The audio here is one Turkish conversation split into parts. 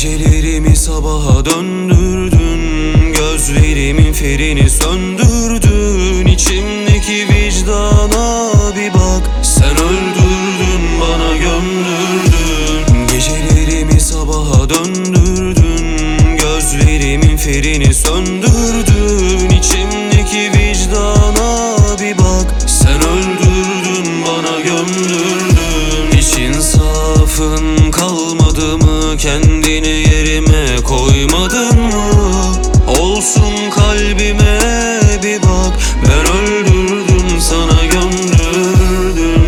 Gecelerimi sabaha döndürdün, gözlerimin ferini söndürdün. İçimdeki vicdana bir bak, sen öldürdün, bana gömdürdün. Gecelerimi sabaha döndürdün, gözlerimin ferini söndürdün. İçimdeki vicdana bir bak, sen öldürdün, bana gömdürdün. Hiç insafın kalmadı mı? Kendini yerime koymadın mı? Olsun kalbime bir bak, ben öldürdüm, sana gömdürdüm.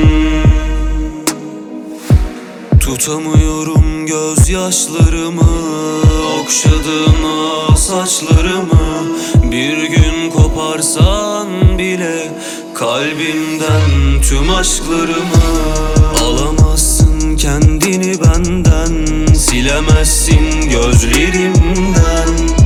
Tutamıyorum gözyaşlarımı, okşadın saçlarımı. Bir gün koparsan bile kalbimden tüm aşklarımı. Alamazsın kendini benden, silemezsin gözlerimden.